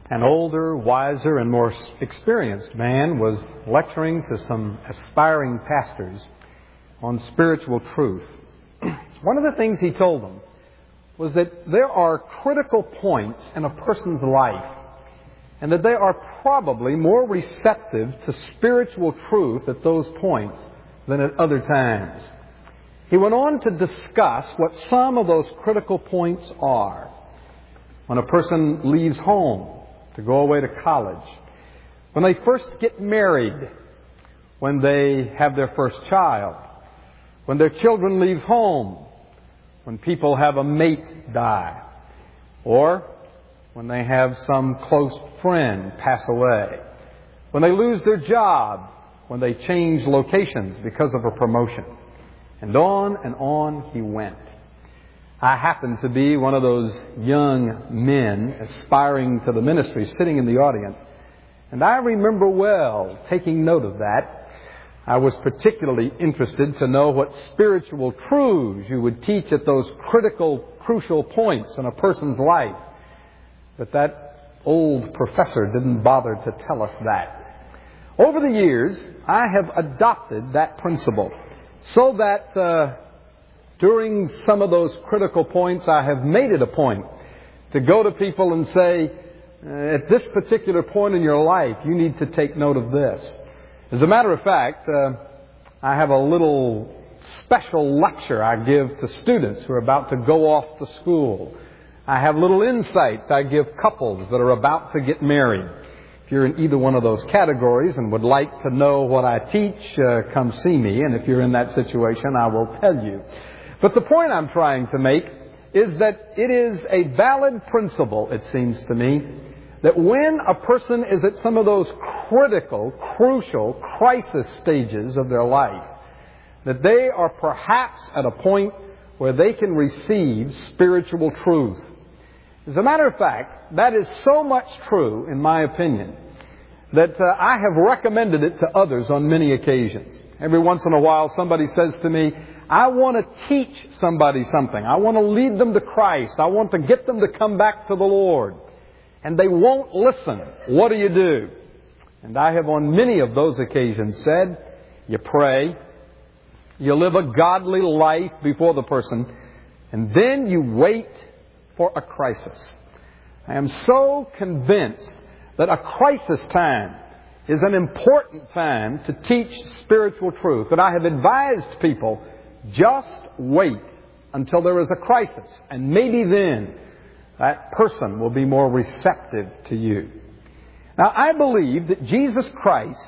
An older, wiser, and more experienced man was lecturing to some aspiring pastors on spiritual truth. One of the things he told them was that there are critical points in a person's life, and that they are probably more receptive to spiritual truth at those points than at other times. He went on to discuss what some of those critical points are. When a person leaves home to go away to college, when they first get married, when they have their first child, when their children leave home, when people have a mate die, or when they have some close friend pass away, when they lose their job, when they change locations because of a promotion. And on he went. I happened to be one of those young men aspiring to the ministry sitting in the audience. And I remember well taking note of that. I was particularly interested to know what spiritual truths you would teach at those crucial points in a person's life. But that old professor didn't bother to tell us that. Over the years, I have adopted that principle so that during some of those critical points, I have made it a point to go to people and say, at this particular point in your life, you need to take note of this. As a matter of fact, I have a little special lecture I give to students who are about to go off to school. I have little insights I give couples that are about to get married. If you're in either one of those categories and would like to know what I teach, come see me. And if you're in that situation, I will tell you. But the point I'm trying to make is that it is a valid principle, it seems to me, that when a person is at some of those critical, crucial crisis stages of their life, that they are perhaps at a point where they can receive spiritual truth. As a matter of fact, that is so much true, in my opinion, that I have recommended it to others on many occasions. Every once in a while somebody says to me, I want to teach somebody something. I want to lead them to Christ. I want to get them to come back to the Lord. And they won't listen. What do? And I have on many of those occasions said, you pray, you live a godly life before the person, and then you wait for a crisis. I am so convinced that a crisis time is an important time to teach spiritual truth, that I have advised people, just wait until there is a crisis, and maybe then that person will be more receptive to you. Now, I believe that Jesus Christ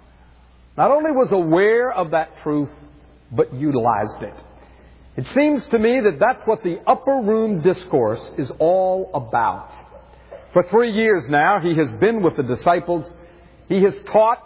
not only was aware of that truth, but utilized it. It seems to me that that's what the upper room discourse is all about. For 3 years now, He has been with the disciples. He has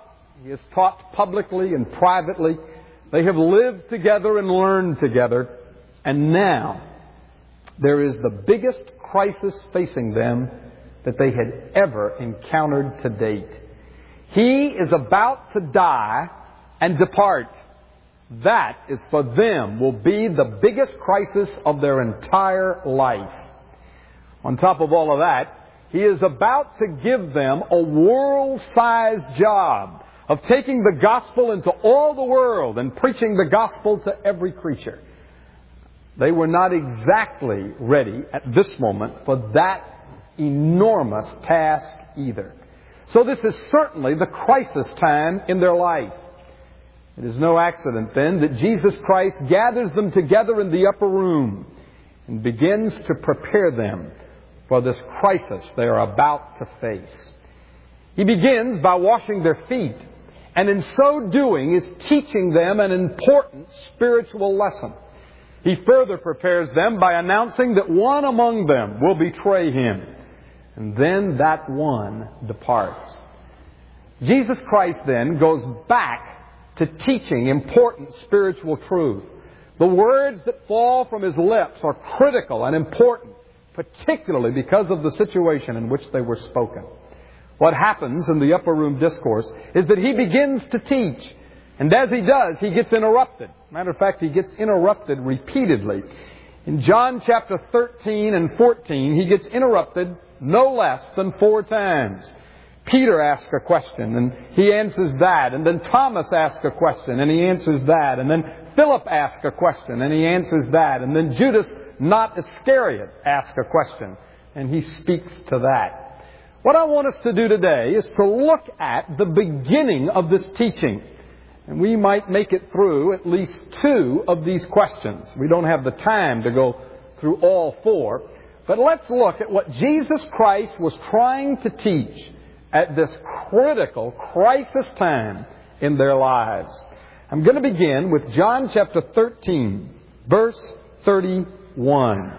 taught publicly and privately. They have lived together and learned together. And now, there is the biggest crisis facing them that they had ever encountered to date. He is about to die and depart. That is for them will be the biggest crisis of their entire life. On top of all of that, He is about to give them a world-sized job of taking the gospel into all the world and preaching the gospel to every creature. They were not exactly ready at this moment for that enormous task either. So this is certainly the crisis time in their life. It is no accident then that Jesus Christ gathers them together in the upper room and begins to prepare them for this crisis they are about to face. He begins by washing their feet, and in so doing is teaching them an important spiritual lesson. He further prepares them by announcing that one among them will betray Him, and then that one departs. Jesus Christ then goes back to teaching important spiritual truth. The words that fall from His lips are critical and important, particularly because of the situation in which they were spoken. What happens in the upper room discourse is that He begins to teach. And as He does, He gets interrupted. Matter of fact, He gets interrupted repeatedly. In John chapter 13 and 14, He gets interrupted no less than 4 times. Peter asks a question, and he answers that. And then Thomas asks a question, and he answers that. And then Philip asks a question, and he answers that. And then Judas, not Iscariot, asks a question, and he speaks to that. What I want us to do today is to look at the beginning of this teaching. And we might make it through at least 2 of these questions. We don't have the time to go through all 4. But let's look at what Jesus Christ was trying to teach at this critical crisis time in their lives. I'm going to begin with John chapter 13, verse 31.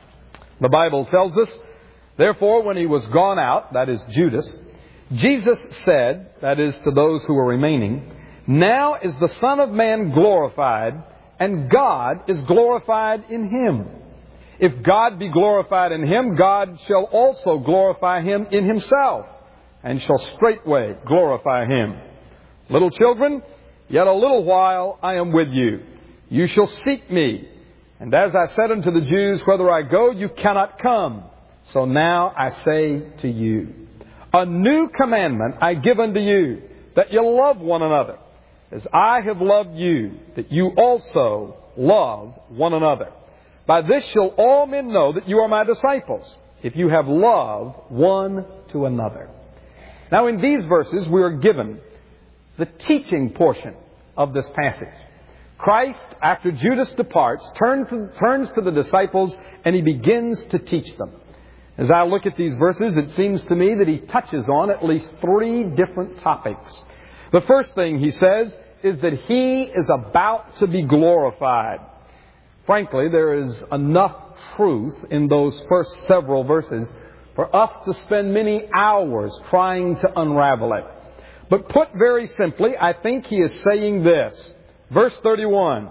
The Bible tells us, therefore, when he was gone out, that is Judas, Jesus said, that is to those who were remaining, now is the Son of Man glorified, and God is glorified in him. If God be glorified in him, God shall also glorify him in himself, and shall straightway glorify him. Little children, yet a little while I am with you. You shall seek me. And as I said unto the Jews, whither I go, you cannot come. So now I say to you, a new commandment I give unto you, that you love one another, as I have loved you, that you also love one another. By this shall all men know that you are my disciples, if you have love one to another. Now in these verses we are given the teaching portion of this passage. Christ, after Judas departs, turns to the disciples and he begins to teach them. As I look at these verses, it seems to me that he touches on at least 3 different topics. The first thing he says is that he is about to be glorified. Frankly, there is enough truth in those first several verses for us to spend many hours trying to unravel it. But put very simply, I think he is saying this. Verse 31,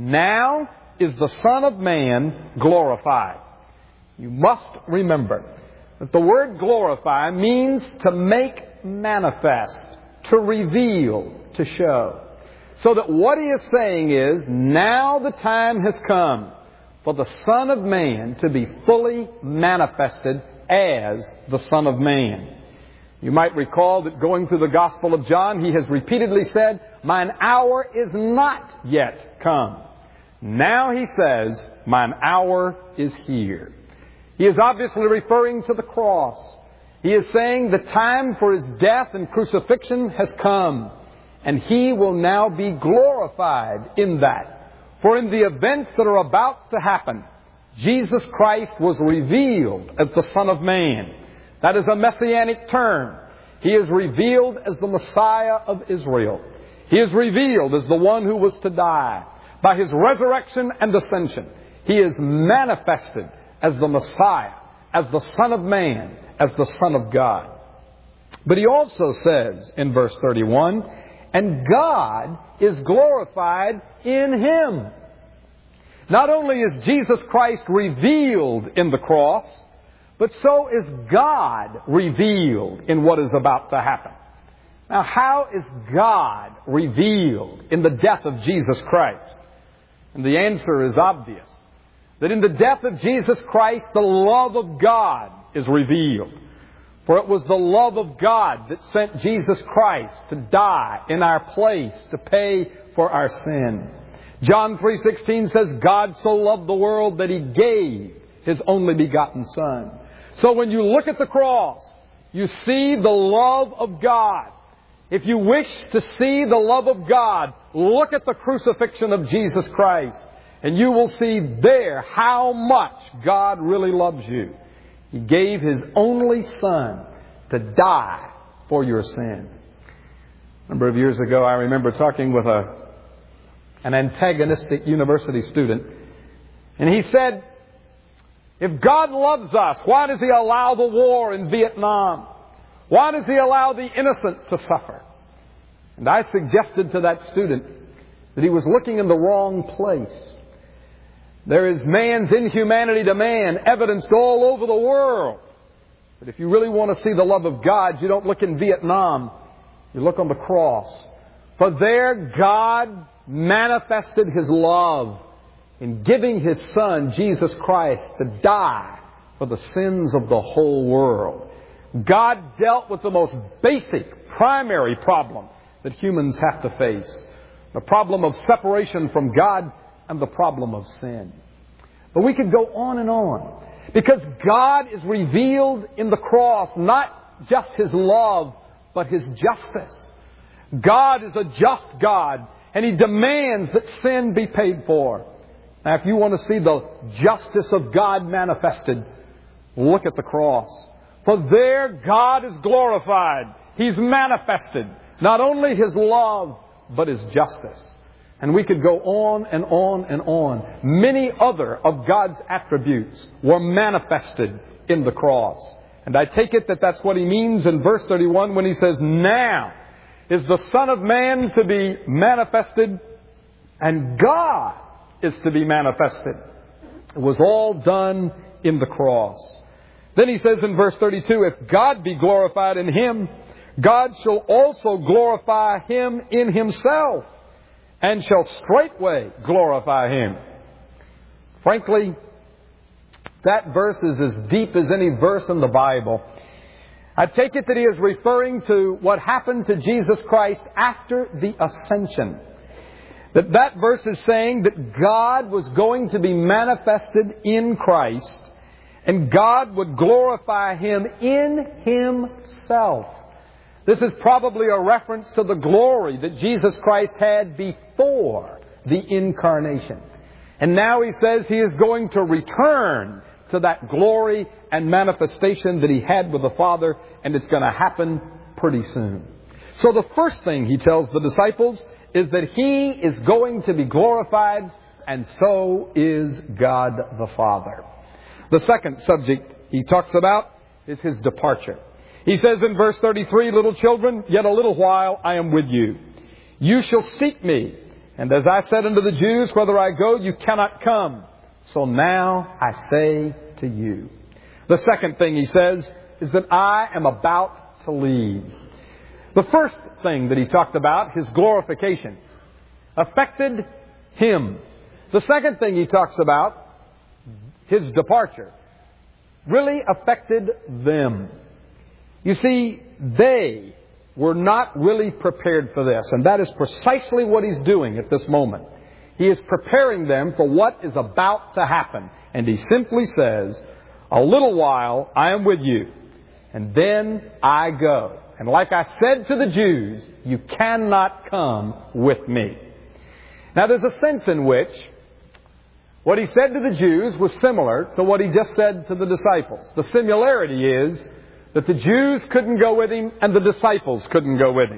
now is the Son of Man glorified. You must remember that the word glorify means to make manifest, to reveal, to show. So that what he is saying is, now the time has come for the Son of Man to be fully manifested as the Son of Man. You might recall that going through the Gospel of John, he has repeatedly said, mine hour is not yet come. Now he says, mine hour is here. He is obviously referring to the cross. He is saying the time for his death and crucifixion has come, and he will now be glorified in that. For in the events that are about to happen, Jesus Christ was revealed as the Son of Man. That is a messianic term. He is revealed as the Messiah of Israel. He is revealed as the one who was to die. By his resurrection and ascension, he is manifested as the Messiah, as the Son of Man, as the Son of God. But he also says in verse 31, and God is glorified in him. Not only is Jesus Christ revealed in the cross, but so is God revealed in what is about to happen. Now, how is God revealed in the death of Jesus Christ? And the answer is obvious. That in the death of Jesus Christ, the love of God is revealed. For it was the love of God that sent Jesus Christ to die in our place, to pay for our sin. John 3:16 says, God so loved the world that he gave his only begotten Son. So when you look at the cross, you see the love of God. If you wish to see the love of God, look at the crucifixion of Jesus Christ, and you will see there how much God really loves you. He gave his only Son to die for your sin. A number of years ago, I remember talking with an antagonistic university student, and he said, if God loves us, why does he allow the war in Vietnam? Why does he allow the innocent to suffer? And I suggested to that student that he was looking in the wrong place. There is man's inhumanity to man evidenced all over the world. But if you really want to see the love of God, you don't look in Vietnam. You look on the cross. For there God manifested his love in giving his Son, Jesus Christ, to die for for the sins of the whole world. God dealt with the most basic, primary problem that humans have to face. The problem of separation from God and the problem of sin. But we could go on and on. Because God is revealed in the cross, not just His love, but His justice. God is a just God, and He demands that sin be paid for. Now, if you want to see the justice of God manifested, look at the cross. For there God is glorified. He's manifested not only His love, but His justice. And we could go on and on and on. Many other of God's attributes were manifested in the cross. And I take it that that's what He means in verse 31 when He says, "Now is the Son of Man to be manifested, and God is to be manifested." It was all done in the cross. Then He says in verse 32, "If God be glorified in Him, God shall also glorify Him in Himself, and shall straightway glorify Him." Frankly, that verse is as deep as any verse in the Bible. I take it that He is referring to what happened to Jesus Christ after the ascension. That verse is saying that God was going to be manifested in Christ, and God would glorify Him in Himself. This is probably a reference to the glory that Jesus Christ had before the incarnation. And now He says He is going to return to that glory and manifestation that He had with the Father, and it's going to happen pretty soon. So the first thing He tells the disciples is that He is going to be glorified, and so is God the Father. The second subject He talks about is His departure. He says in verse 33, "Little children, yet a little while I am with you. You shall seek me. And as I said unto the Jews, whither I go, you cannot come. So now I say to you." The second thing He says is that I am about to leave. The first thing that He talked about, His glorification, affected Him. The second thing He talks about, His departure, really affected them. You see, they were not really prepared for this. And that is precisely what He's doing at this moment. He is preparing them for what is about to happen. And He simply says, "A little while I am with you, and then I go. And like I said to the Jews, you cannot come with me." Now there's a sense in which what He said to the Jews was similar to what He just said to the disciples. The similarity is that the Jews couldn't go with Him and the disciples couldn't go with Him.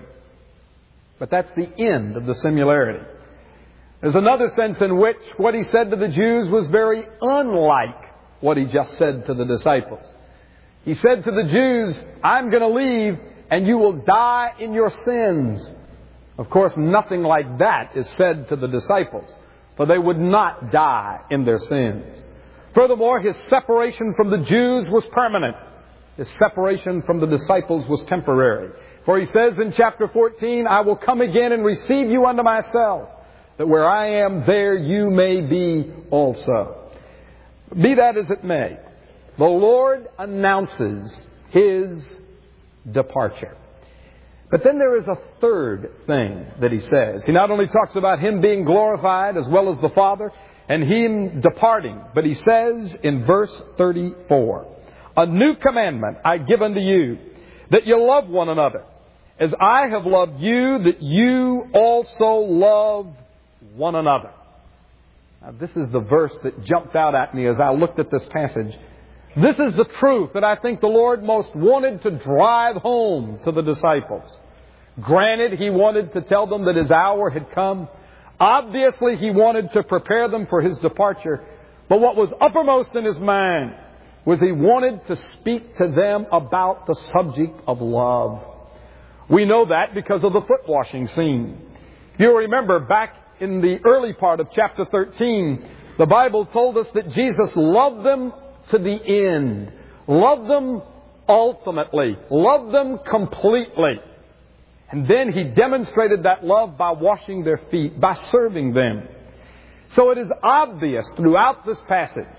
But that's the end of the similarity. There's another sense in which what He said to the Jews was very unlike what He just said to the disciples. He said to the Jews, "I'm going to leave and you will die in your sins." Of course, nothing like that is said to the disciples, for they would not die in their sins. Furthermore, His separation from the Jews was permanent. His separation from the disciples was temporary. For He says in chapter 14, "I will come again and receive you unto myself, that where I am, there you may be also." Be that as it may, the Lord announces His departure. But then there is a third thing that He says. He not only talks about Him being glorified as well as the Father and Him departing, but He says in verse 34, "A new commandment I give unto you, that you love one another. As I have loved you, that you also love one another." Now, this is the verse that jumped out at me as I looked at this passage. This is the truth that I think the Lord most wanted to drive home to the disciples. Granted, He wanted to tell them that His hour had come. Obviously, He wanted to prepare them for His departure. But what was uppermost in His mind was He wanted to speak to them about the subject of love. We know that because of the foot washing scene. If you remember back in the early part of chapter 13, the Bible told us that Jesus loved them to the end, loved them ultimately, loved them completely. And then He demonstrated that love by washing their feet, by serving them. So it is obvious throughout this passage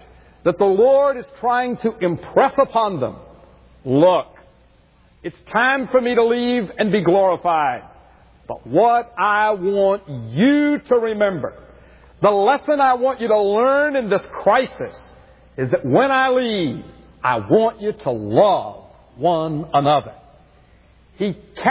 that the Lord is trying to impress upon them. Look, it's time for me to leave and be glorified. But what I want you to remember, the lesson I want you to learn in this crisis, is that when I leave, I want you to love one another. He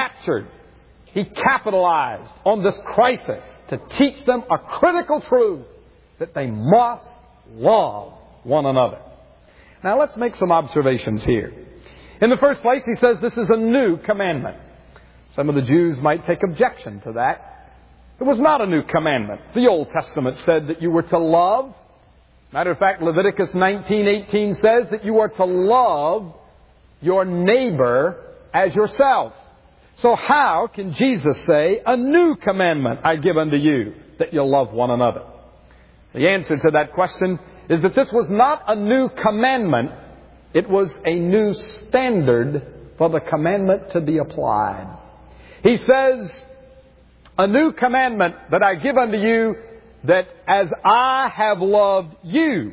capitalized on this crisis to teach them a critical truth, that they must love one another. Now let's make some observations here. In the first place, he says this is a new commandment. Some of the Jews might take objection to that. It was not a new commandment. The Old Testament said that you were to love. Matter of fact, Leviticus 19:18 says that you are to love your neighbor as yourself. So how can Jesus say, a new commandment I give unto you, that you'll love one another? The answer to that question is that this was not a new commandment. It was a new standard for the commandment to be applied. He says, a new commandment that I give unto you, that as I have loved you,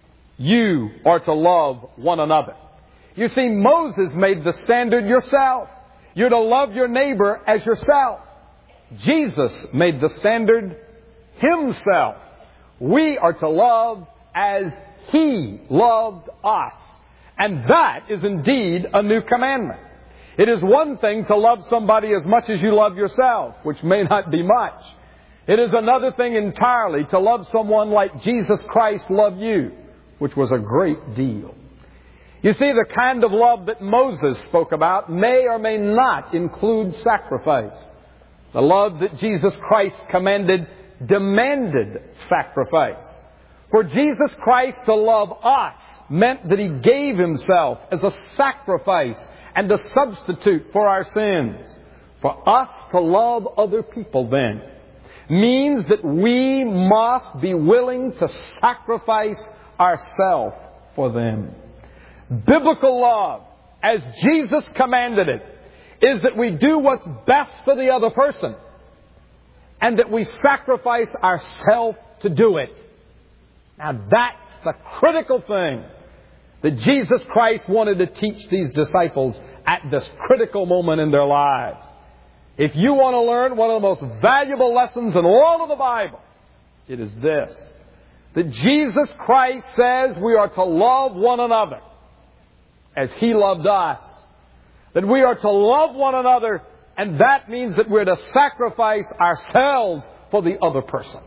you are to love one another. You see, Moses made the standard yourself. You're to love your neighbor as yourself. Jesus made the standard Himself. We are to love as He loved us. And that is indeed a new commandment. It is one thing to love somebody as much as you love yourself, which may not be much. It is another thing entirely to love someone like Jesus Christ loved you, which was a great deal. You see, the kind of love that Moses spoke about may or may not include sacrifice. The love that Jesus Christ commanded demanded sacrifice. For Jesus Christ to love us meant that He gave Himself as a sacrifice and a substitute for our sins. For us to love other people then means that we must be willing to sacrifice ourselves for them. Biblical love, as Jesus commanded it, is that we do what's best for the other person and that we sacrifice ourselves to do it. Now that's the critical thing that Jesus Christ wanted to teach these disciples at this critical moment in their lives. If you want to learn one of the most valuable lessons in all of the Bible, it is this: that Jesus Christ says we are to love one another as He loved us. That we are to love one another, and that means that we're to sacrifice ourselves for the other person.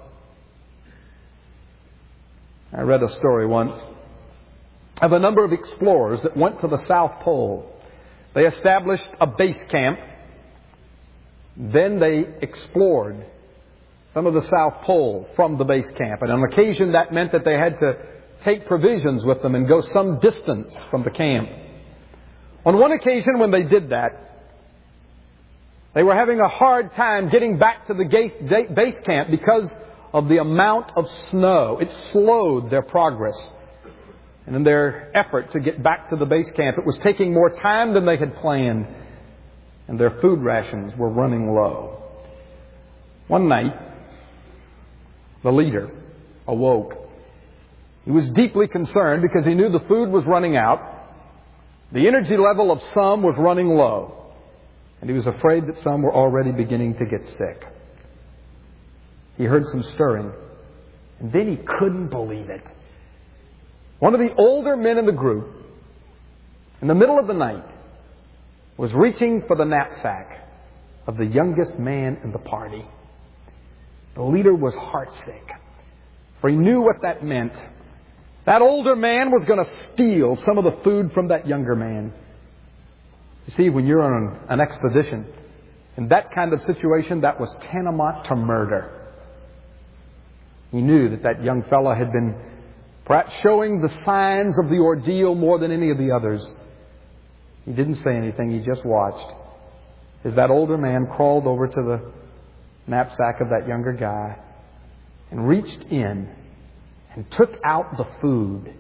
I read a story once of a number of explorers that went to the South Pole. They established a base camp. Then they explored some of the South Pole from the base camp. And on occasion that meant that they had to take provisions with them and go some distance from the camp. On one occasion when they did that, they were having a hard time getting back to the base camp because of the amount of snow. It slowed their progress. And in their effort to get back to the base camp, it was taking more time than they had planned. And their food rations were running low. One night, the leader awoke. He was deeply concerned because he knew the food was running out. The energy level of some was running low. And he was afraid that some were already beginning to get sick. He heard some stirring. And then he couldn't believe it. One of the older men in the group, in the middle of the night, was reaching for the knapsack of the youngest man in the party. The leader was heartsick, for he knew what that meant. That older man was going to steal some of the food from that younger man. You see, when you're on an expedition, in that kind of situation, that was tantamount to murder. He knew that that young fellow had been perhaps showing the signs of the ordeal more than any of the others. He didn't say anything. He just watched as that older man crawled over to the knapsack of that younger guy and reached in and took out the food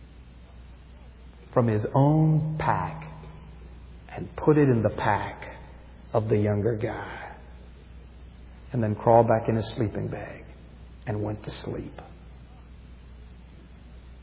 from his own pack and put it in the pack of the younger guy. And then crawled back in his sleeping bag and went to sleep.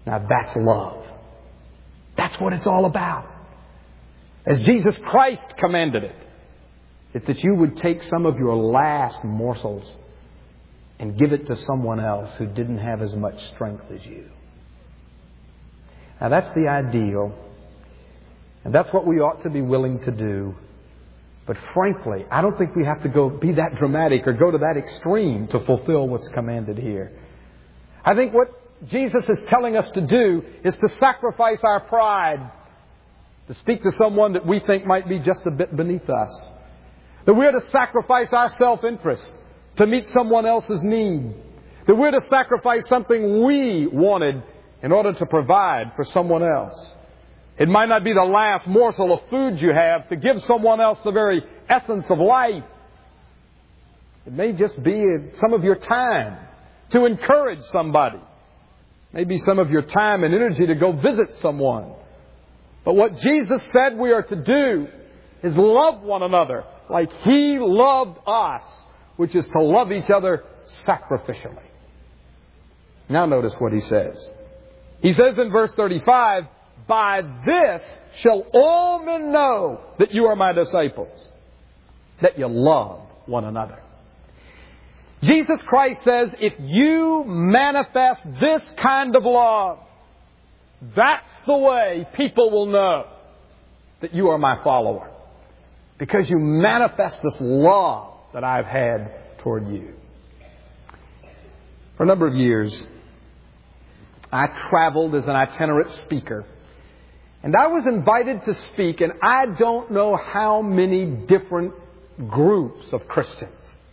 Now that's love. That's what it's all about. As Jesus Christ commanded it, it's that you would take some of your last morsels and give it to someone else who didn't have as much strength as you. Now that's the ideal, and that's what we ought to be willing to do. But frankly, I don't think we have to be that dramatic or go to that extreme to fulfill what's commanded here. I think what Jesus is telling us to do is to sacrifice our pride, to speak to someone that we think might be just a bit beneath us. That we're to sacrifice our self-interest to meet someone else's need. That we're to sacrifice something we wanted in order to provide for someone else. It might not be the last morsel of food you have to give someone else the very essence of life. It may just be some of your time to encourage somebody. Maybe some of your time and energy to go visit someone. But what Jesus said we are to do is love one another like He loved us, which is to love each other sacrificially. Now notice what He says. He says in verse 35, "By this shall all men know that you are my disciples, that you love one another." Jesus Christ says, if you manifest this kind of love, that's the way people will know that you are my follower. Because you manifest this love that I've had toward you. For a number of years, I traveled as an itinerant speaker. And I was invited to speak in I don't know how many different groups of Christians.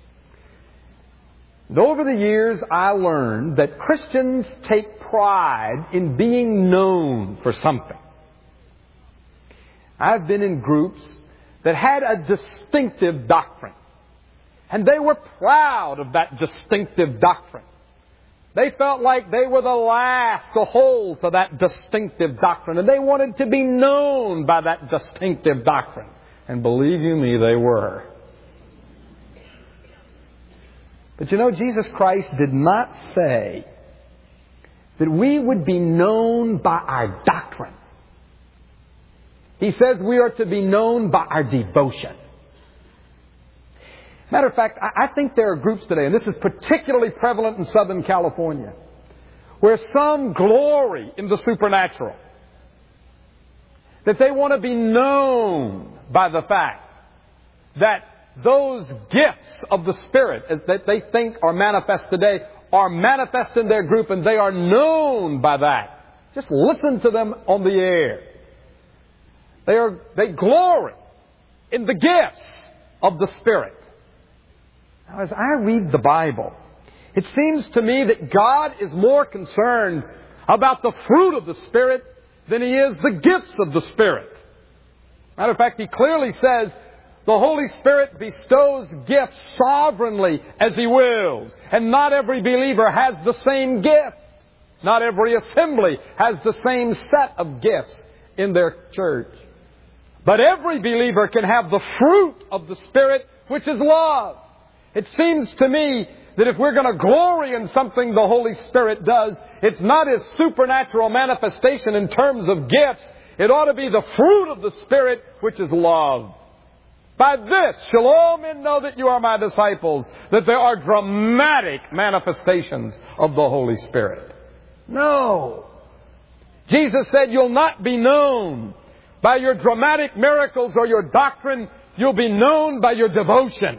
And over the years, I learned that Christians take pride in being known for something. I've been in groups that had a distinctive doctrine. And they were proud of that distinctive doctrine. They felt like they were the last to hold to that distinctive doctrine. And they wanted to be known by that distinctive doctrine. And believe you me, they were. But you know, Jesus Christ did not say that we would be known by our doctrine. He says we are to be known by our devotion. Matter of fact, I think there are groups today, and this is particularly prevalent in Southern California, where some glory in the supernatural. That they want to be known by the fact that those gifts of the Spirit that they think are manifest today are manifest in their group, and they are known by that. Just listen to them on the air. They glory in the gifts of the Spirit. Now, as I read the Bible, it seems to me that God is more concerned about the fruit of the Spirit than He is the gifts of the Spirit. Matter of fact, He clearly says the Holy Spirit bestows gifts sovereignly as He wills. And not every believer has the same gift. Not every assembly has the same set of gifts in their church. But every believer can have the fruit of the Spirit, which is love. It seems to me that if we're going to glory in something the Holy Spirit does, it's not His supernatural manifestation in terms of gifts. It ought to be the fruit of the Spirit, which is love. By this shall all men know that you are my disciples, that there are dramatic manifestations of the Holy Spirit. No. Jesus said you'll not be known by your dramatic miracles or your doctrine. You'll be known by your devotion.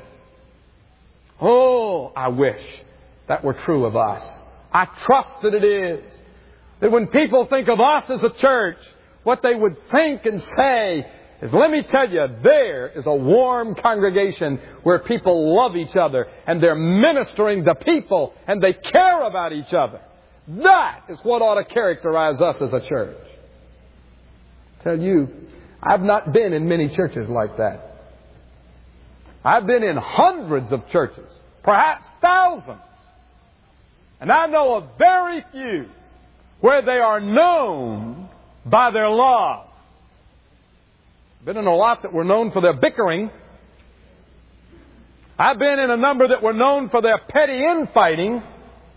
Oh, I wish that were true of us. I trust that it is. That when people think of us as a church, what they would think and say is, let me tell you, there is a warm congregation where people love each other and they're ministering to people and they care about each other. That is what ought to characterize us as a church. I tell you, I've not been in many churches like that. I've been in hundreds of churches, perhaps thousands. And I know of very few where they are known by their love. I've been in a lot that were known for their bickering. I've been in a number that were known for their petty infighting.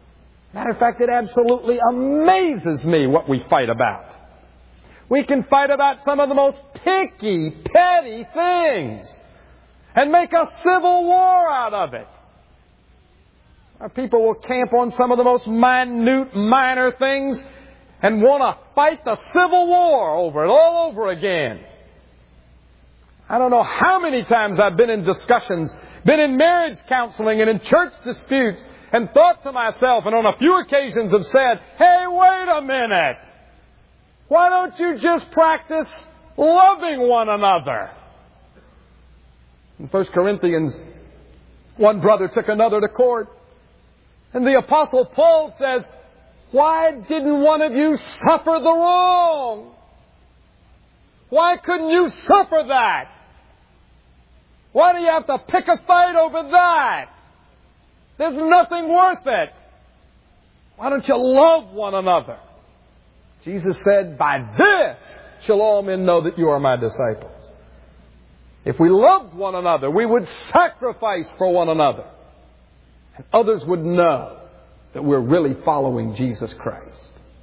Matter of fact, it absolutely amazes me what we fight about. We can fight about some of the most picky, petty things and make a civil war out of it. Our people will camp on some of the most minute, minor things and want to fight the civil war over it all over again. I don't know how many times I've been in discussions, been in marriage counseling and in church disputes, and thought to myself, and on a few occasions have said, hey, wait a minute. Why don't you just practice loving one another? In 1 Corinthians, one brother took another to court. And the Apostle Paul says, why didn't one of you suffer the wrong? Why couldn't you suffer that? Why do you have to pick a fight over that? There's nothing worth it. Why don't you love one another? Jesus said, by this shall all men know that you are my disciples. If we loved one another, we would sacrifice for one another. And others would know that we're really following Jesus Christ.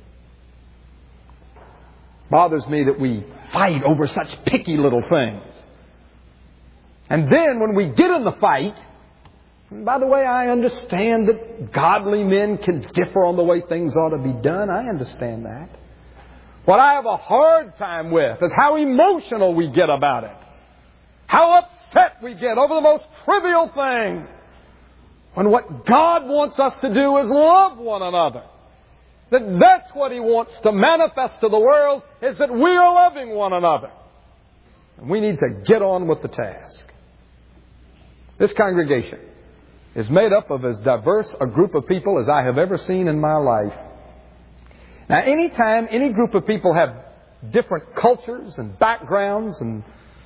Bothers me that we fight over such picky little things. And then when we get in the fight, and by the way, I understand that godly men can differ on the way things ought to be done. I understand that. What I have a hard time with is how emotional we get about it. How upset we get over the most trivial thing. When what God wants us to do is love one another. That's what He wants to manifest to the world, is that we are loving one another. And we need to get on with the task. This congregation is made up of as diverse a group of people as I have ever seen in my life. Now, anytime any group of people have different cultures and backgrounds and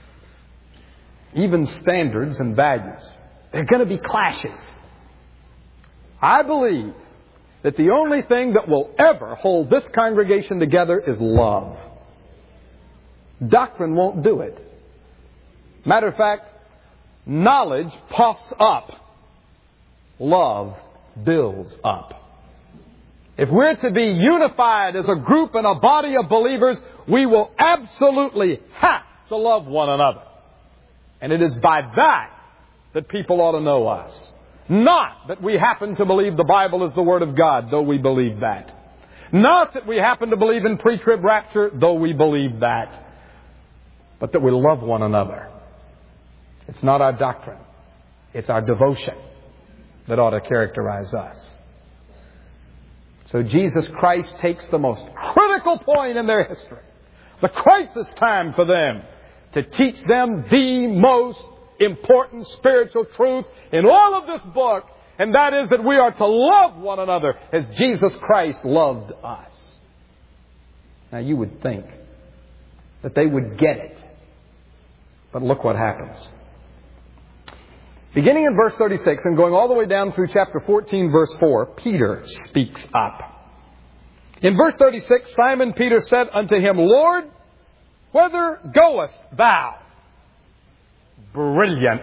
even standards and values, there are going to be clashes. I believe that the only thing that will ever hold this congregation together is love. Doctrine won't do it. Matter of fact, knowledge puffs up. Love builds up. If we're to be unified as a group and a body of believers, we will absolutely have to love one another. And it is by that people ought to know us. Not that we happen to believe the Bible is the Word of God, though we believe that. Not that we happen to believe in pre-trib rapture, though we believe that. But that we love one another. It's not our doctrine. It's our devotion that ought to characterize us. So Jesus Christ takes the most critical point in their history, the crisis time for them, to teach them the most important spiritual truth in all of this book, and that is that we are to love one another as Jesus Christ loved us. Now you would think that they would get it, but look what happens. Beginning in verse 36 and going all the way down through chapter 14, verse 4, Peter speaks up. In verse 36, Simon Peter said unto Him, Lord, whither goest thou? Brilliant.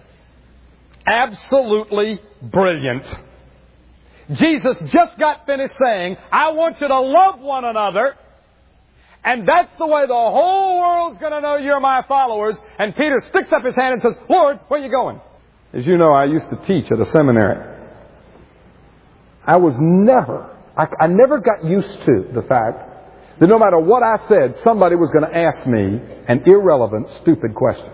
Absolutely brilliant. Jesus just got finished saying, I want you to love one another. And that's the way the whole world's going to know you're my followers. And Peter sticks up his hand and says, Lord, where are you going? As you know, I used to teach at a seminary. I never got used to the fact that no matter what I said, somebody was going to ask me an irrelevant, stupid question.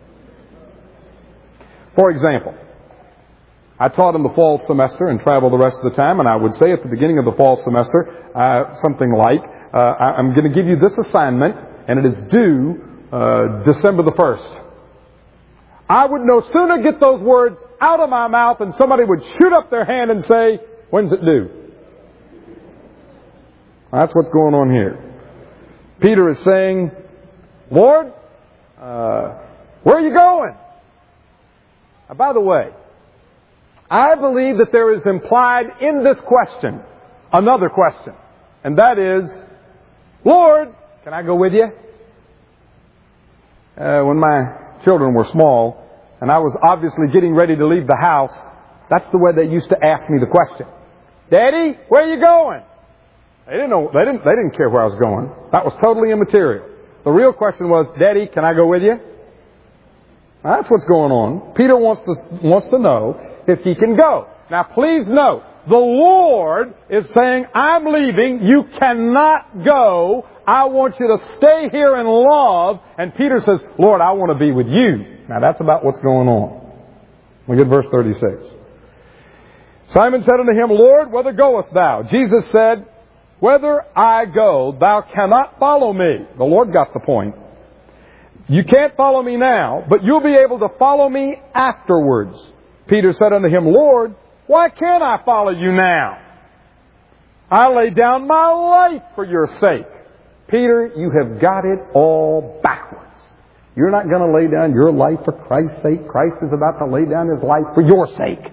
For example, I taught in the fall semester and traveled the rest of the time, and I would say at the beginning of the fall semester something like, I'm going to give you this assignment, and it is due December the 1st. I would no sooner get those words out of my mouth and somebody would shoot up their hand and say, when's it due? That's what's going on here. Peter is saying, Lord, where are you going? By the way, I believe that there is implied in this question another question. And that is, Lord, can I go with you? When my children were small, and I was obviously getting ready to leave the house, that's the way they used to ask me the question. Daddy, where are you going? They didn't know. They didn't care where I was going. That was totally immaterial. The real question was, Daddy, can I go with you? That's what's going on. Peter wants to know if he can go. Now, please note, the Lord is saying, I'm leaving. You cannot go. I want you to stay here in love. And Peter says, Lord, I want to be with you. Now, that's about what's going on. Look at verse 36. Simon said unto him, Lord, whither goest thou? Jesus said, whither I go, thou cannot follow me. The Lord got the point. You can't follow me now, but you'll be able to follow me afterwards. Peter said unto him, Lord, why can't I follow you now? I lay down my life for your sake. Peter, you have got it all backwards. You're not going to lay down your life for Christ's sake. Christ is about to lay down His life for your sake.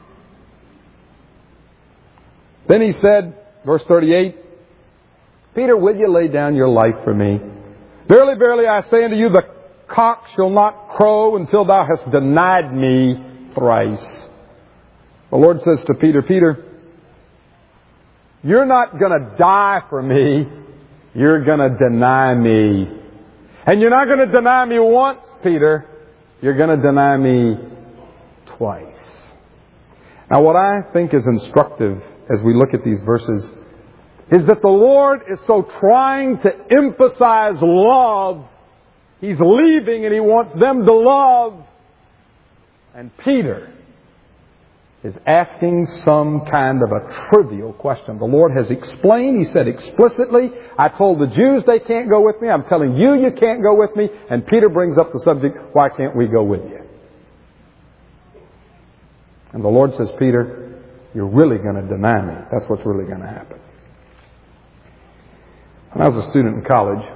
Then he said, verse 38, Peter, will you lay down your life for me? Verily, verily, I say unto you, the cock shall not crow until thou hast denied me thrice. The Lord says to Peter, Peter, you're not going to die for me. You're going to deny me. And you're not going to deny me once, Peter. You're going to deny me twice. Now, what I think is instructive as we look at these verses is that the Lord is so trying to emphasize love. He's leaving and He wants them to love. And Peter is asking some kind of a trivial question. The Lord has explained. He said explicitly, I told the Jews they can't go with me. I'm telling you, you can't go with me. And Peter brings up the subject, why can't we go with you? And the Lord says, Peter, you're really going to deny me. That's what's really going to happen. When I was a student in college,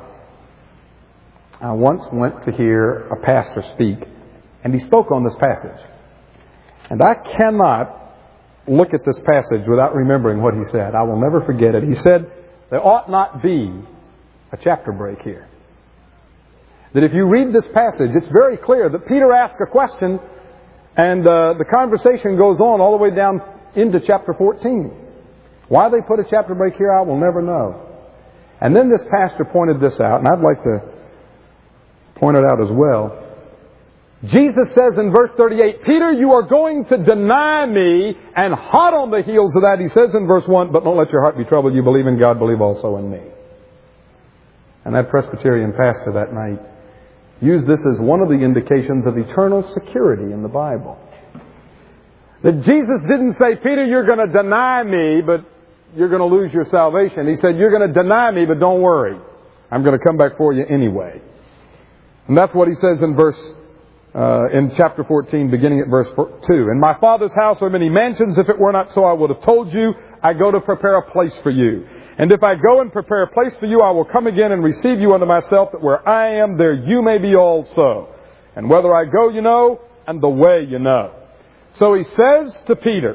I once went to hear a pastor speak, and he spoke on this passage. And I cannot look at this passage without remembering what he said. I will never forget it. He said, there ought not be a chapter break here. That if you read this passage, it's very clear that Peter asks a question, and the conversation goes on all the way down into chapter 14. Why they put a chapter break here, I will never know. And then this pastor pointed this out, and I'd like to point it out as well. Jesus says in verse 38, Peter, you are going to deny me, and hot on the heels of that, he says in verse 1, but don't let your heart be troubled. You believe in God, believe also in me. And that Presbyterian pastor that night used this as one of the indications of eternal security in the Bible. That Jesus didn't say, Peter, you're going to deny me, but you're going to lose your salvation. He said, you're going to deny me, but don't worry. I'm going to come back for you anyway. And that's what he says in chapter 14, beginning at verse 2. In my Father's house are many mansions. If it were not so, I would have told you. I go to prepare a place for you. And if I go and prepare a place for you, I will come again and receive you unto myself, that where I am, there you may be also. And whether I go, you know, and the way you know. So he says to Peter,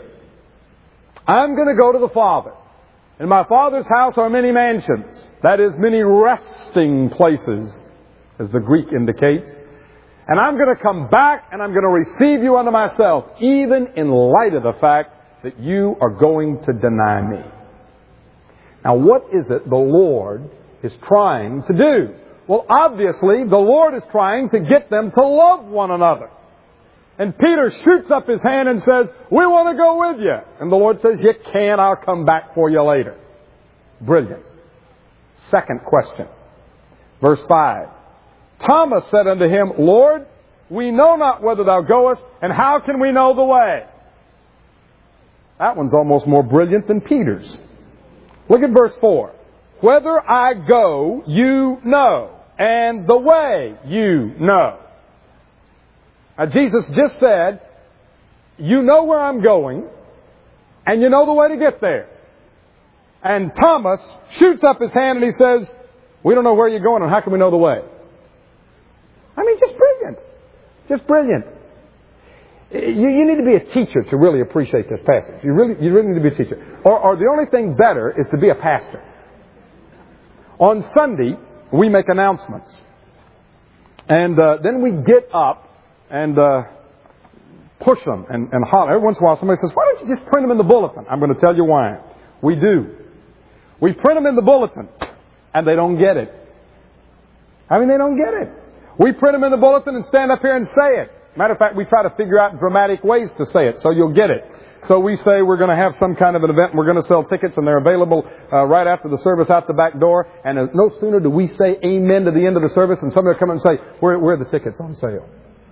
I'm going to go to the Father. In my Father's house are many mansions. That is, many resting places, as the Greek indicates. And I'm going to come back and I'm going to receive you unto myself, even in light of the fact that you are going to deny me. Now, what is it the Lord is trying to do? Well, obviously, the Lord is trying to get them to love one another. And Peter shoots up his hand and says, we want to go with you. And the Lord says, you can't, I'll come back for you later. Brilliant. Second question. Verse 5. Thomas said unto him, Lord, we know not whither thou goest, and how can we know the way? That one's almost more brilliant than Peter's. Look at verse 4. Whether I go, you know, and the way you know. Now, Jesus just said, you know where I'm going, and you know the way to get there. And Thomas shoots up his hand and he says, we don't know where you're going, and how can we know the way? I mean, just brilliant. Just brilliant. You need to be a teacher to really appreciate this passage. You really need to be a teacher. Or the only thing better is to be a pastor. On Sunday, we make announcements. And then we get up and push them and holler. Every once in a while somebody says, why don't you just print them in the bulletin? I'm going to tell you why. We do. We print them in the bulletin, and they don't get it. I mean, they don't get it. We print them in the bulletin and stand up here and say it. Matter of fact, we try to figure out dramatic ways to say it so you'll get it. So we say we're going to have some kind of an event and we're going to sell tickets, and they're available right after the service out the back door. And no sooner do we say amen to the end of the service and somebody will come and say, where are the tickets on sale?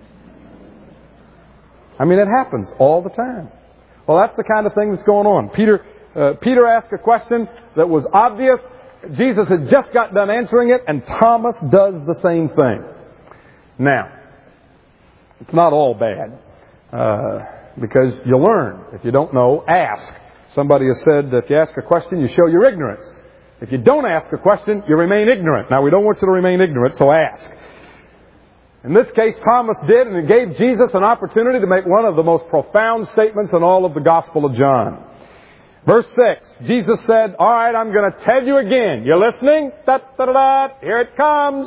I mean, it happens all the time. Well, that's the kind of thing that's going on. Peter asked a question that was obvious. Jesus had just got done answering it, and Thomas does the same thing. Now, it's not all bad. Because you learn. If you don't know, ask. Somebody has said that if you ask a question, you show your ignorance. If you don't ask a question, you remain ignorant. Now, we don't want you to remain ignorant, so ask. In this case, Thomas did, and it gave Jesus an opportunity to make one of the most profound statements in all of the Gospel of John. Verse 6, Jesus said, all right, I'm going to tell you again. You listening? Da-da-da-da. Here it comes.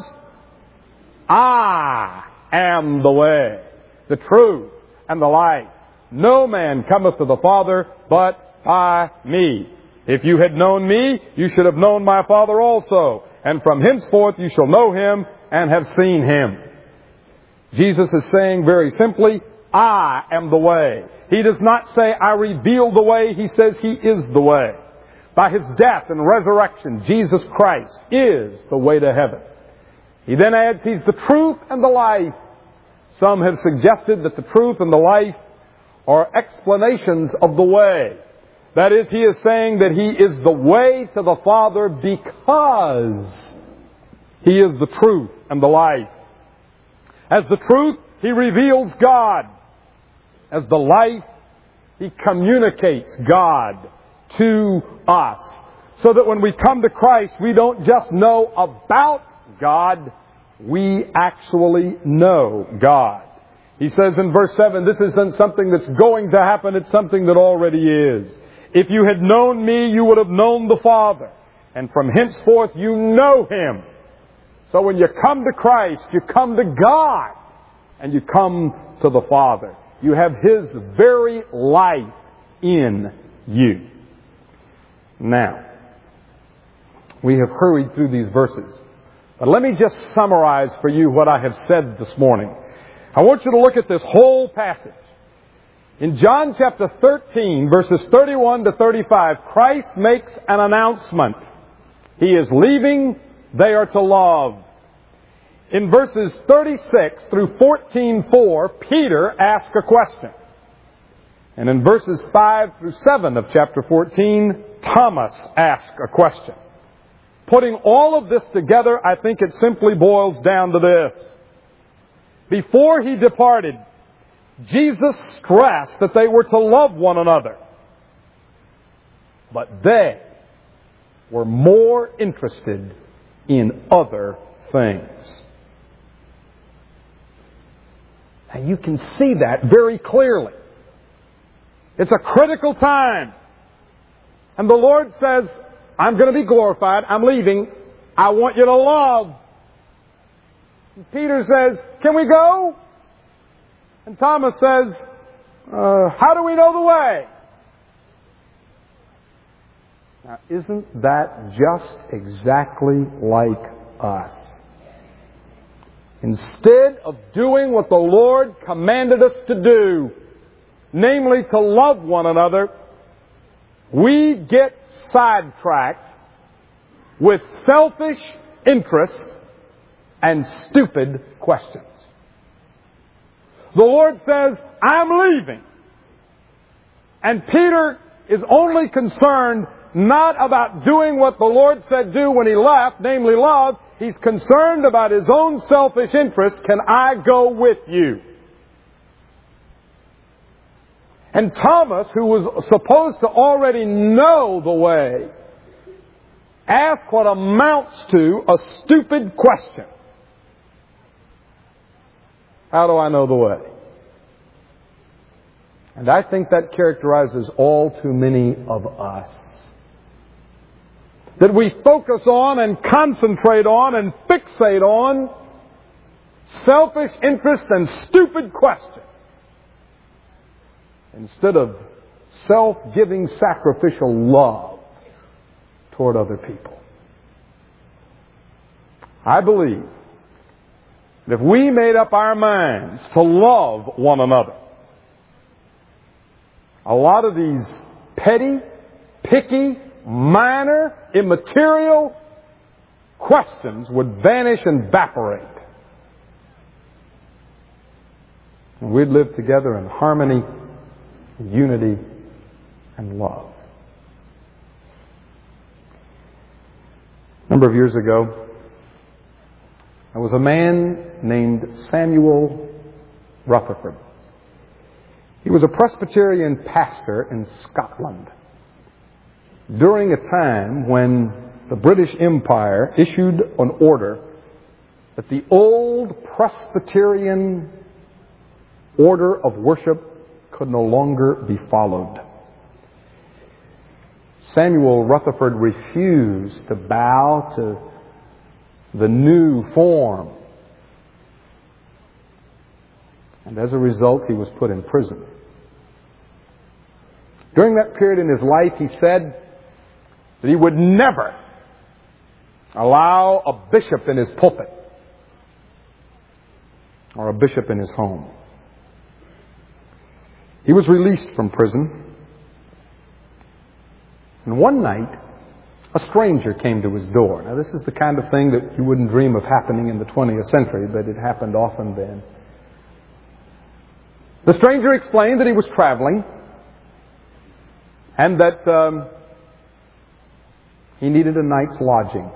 I am the way, the truth, and the life. No man cometh to the Father but by me. If you had known me, you should have known my Father also. And from henceforth you shall know him and have seen him. Jesus is saying very simply, I am the way. He does not say, I reveal the way. He says He is the way. By His death and resurrection, Jesus Christ is the way to heaven. He then adds, He's the truth and the life. Some have suggested that the truth and the life are explanations of the way. That is, He is saying that He is the way to the Father because He is the truth and the life. As the truth, He reveals God. As the life, He communicates God to us. So that when we come to Christ, we don't just know about God, we actually know God. He says in verse 7, this isn't something that's going to happen, it's something that already is. If you had known me, you would have known the Father. And from henceforth you know Him. So when you come to Christ, you come to God. And you come to the Father. You have His very life in you. Now, we have hurried through these verses. But let me just summarize for you what I have said this morning. I want you to look at this whole passage. In John chapter 13, verses 31 to 35, Christ makes an announcement. He is leaving, they are to love. In verses 36 through 14:4, Peter asks a question. And in verses 5 through 7 of chapter 14, Thomas asks a question. Putting all of this together, I think it simply boils down to this. Before He departed, Jesus stressed that they were to love one another. But they were more interested in other things. And you can see that very clearly. It's a critical time. And the Lord says, I'm going to be glorified. I'm leaving. I want you to love. And Peter says, can we go? And Thomas says, how do we know the way? Now, isn't that just exactly like us? Instead of doing what the Lord commanded us to do, namely to love one another, we get sidetracked with selfish interest and stupid questions. The Lord says, I'm leaving. And Peter is only concerned not about doing what the Lord said do when He left, namely love. He's concerned about his own selfish interest. Can I go with you? And Thomas, who was supposed to already know the way, asked what amounts to a stupid question. How do I know the way? And I think that characterizes all too many of us. That we focus on and concentrate on and fixate on selfish interest and stupid questions. instead of self-giving, sacrificial love toward other people. I believe that if we made up our minds to love one another, a lot of these petty, picky, minor, immaterial questions would vanish and evaporate. And we'd live together in harmony, unity, and love. A number of years ago, there was a man named Samuel Rutherford. He was a Presbyterian pastor in Scotland during a time when the British Empire issued an order that the old Presbyterian order of worship could no longer be followed. Samuel Rutherford refused to bow to the new form. And as a result, he was put in prison. During that period in his life, he said that he would never allow a bishop in his pulpit or a bishop in his home. He was released from prison. And one night, a stranger came to his door. Now, this is the kind of thing that you wouldn't dream of happening in the 20th century, but it happened often then. The stranger explained that he was traveling and that he needed a night's lodging.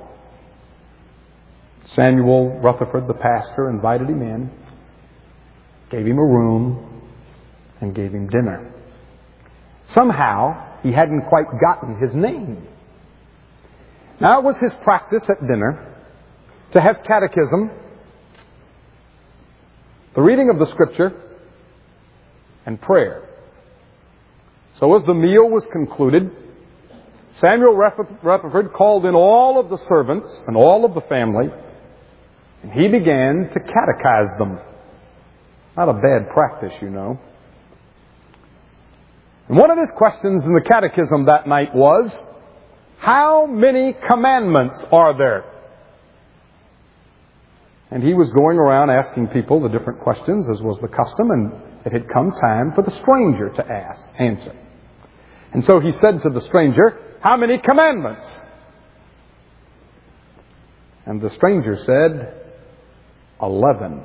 Samuel Rutherford, the pastor, invited him in, gave him a room, and gave him dinner. Somehow, he hadn't quite gotten his name. Now, it was his practice at dinner to have catechism, the reading of the Scripture, and prayer. So as the meal was concluded, Samuel Rutherford called in all of the servants and all of the family, and he began to catechize them. Not a bad practice, you know. And one of his questions in the catechism that night was, how many commandments are there? And he was going around asking people the different questions, as was the custom, and it had come time for the stranger to answer. And so he said to the stranger, how many commandments? And the stranger said, 11.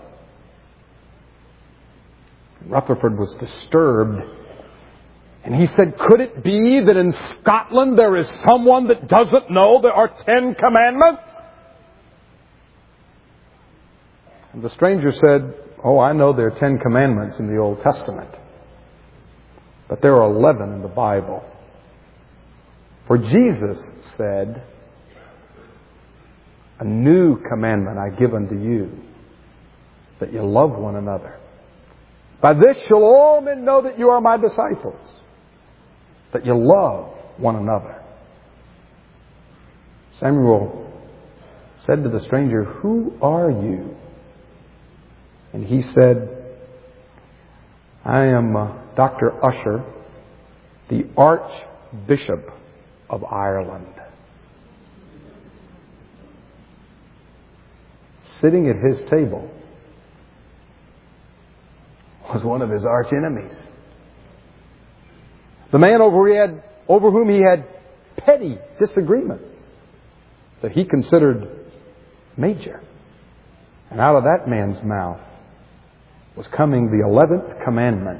Rutherford was disturbed. And he said, could it be that in Scotland there is someone that doesn't know there are 10 commandments? And the stranger said, oh, I know there are 10 commandments in the Old Testament. But there are 11 in the Bible. For Jesus said, a new commandment I give unto you, that you love one another. By this shall all men know that you are my disciples, that you love one another. Samuel said to the stranger, who are you? And he said, I am Dr. Usher, the Archbishop of Ireland. Sitting at his table was one of his arch enemies. The man over whom he had petty disagreements that he considered major. And out of that man's mouth was coming the 11th commandment.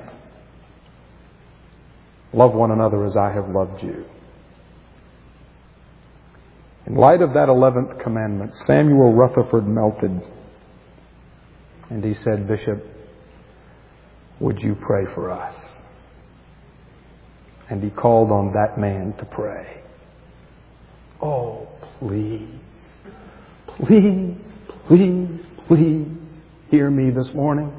Love one another as I have loved you. In light of that 11th commandment, Samuel Rutherford melted. And he said, Bishop, would you pray for us? And he called on that man to pray. Oh, please, please, please, please hear me this morning.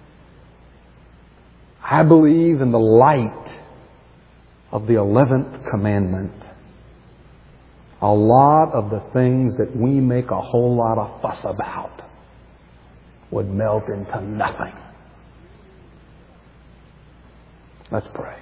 I believe in the light of the 11th commandment, a lot of the things that we make a whole lot of fuss about would melt into nothing. Let's pray.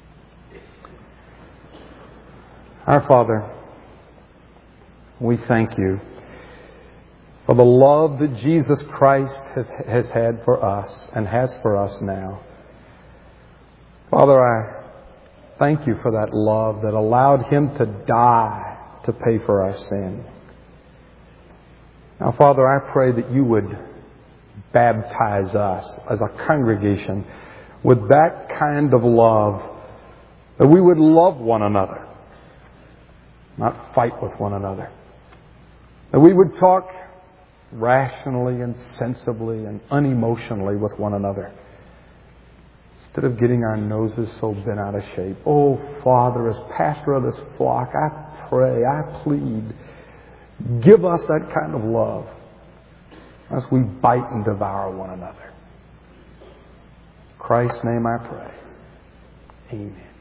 Our Father, we thank you for the love that Jesus Christ has had for us and has for us now. Father, I thank you for that love that allowed Him to die to pay for our sin. Now, Father, I pray that you would baptize us as a congregation with that kind of love, that we would love one another, not fight with one another, that we would talk rationally and sensibly and unemotionally with one another, instead of getting our noses so bent out of shape. Oh, Father, as pastor of this flock, I pray, I plead, give us that kind of love as we bite and devour one another. In Christ's name I pray. Amen.